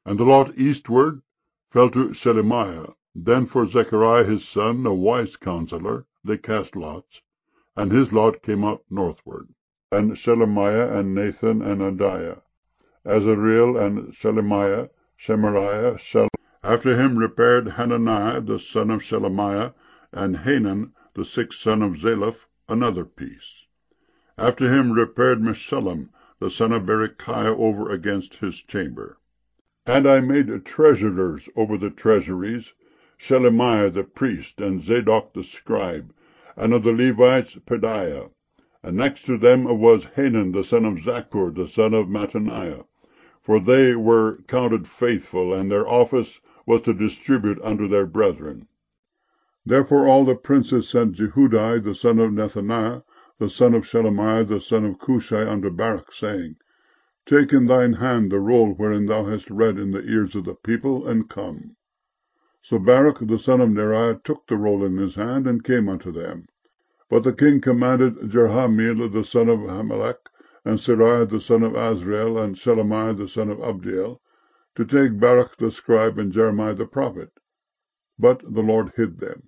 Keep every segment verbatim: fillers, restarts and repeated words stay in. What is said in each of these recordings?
And the lot eastward fell to Shelemiah. Then for Zechariah his son, a wise counselor, they cast lots, and his lot came up northward. And Shelemiah, and Nathan, and Adiah, Azareel, and Shelemiah, Shemariah, Shel. After him repaired Hananiah the son of Shelemiah, and Hanan the sixth son of Zalaph, another piece. After him repaired Meshullam the son of Berechiah over against his chamber. And I made treasurers over the treasuries Shelemiah the priest, and Zadok the scribe, and of the Levites Pedaiah. And next to them was Hanan the son of Zaccur, the son of Mattaniah, for they were counted faithful, and their office was to distribute unto their brethren. Therefore all the princes sent Jehudi the son of Nethaniah, the son of Shelemiah, the son of Cushai, unto Baruch, saying, Take in thine hand the roll wherein thou hast read in the ears of the people, and come. So Baruch the son of Neriah took the roll in his hand, and came unto them. But the king commanded Jerahmeel the son of Hamelech, and Seraiah the son of Azrael, and Shelemiah the son of Abdiel, to take Baruch the scribe and Jeremiah the prophet. But the Lord hid them.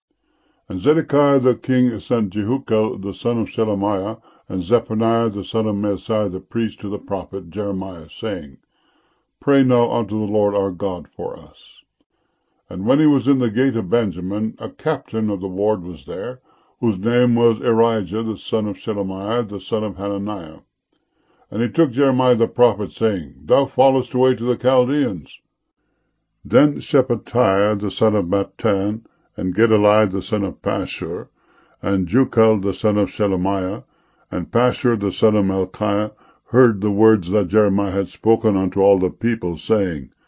And Zedekiah the king sent Jehucal the son of Shelemiah, and Zephaniah the son of Maaseiah the priest to the prophet Jeremiah, saying, Pray now unto the Lord our God for us. And when he was in the gate of Benjamin, a captain of the ward was there, whose name was Erijah the son of Shelemiah, the son of Hananiah. And he took Jeremiah the prophet, saying, Thou fallest away to the Chaldeans. Then Shephatiah the son of Mattan, and Gedaliah the son of Pashur, and Jucal the son of Shelemiah, and Pashur the son of Malchiah, heard the words that Jeremiah had spoken unto all the people, saying,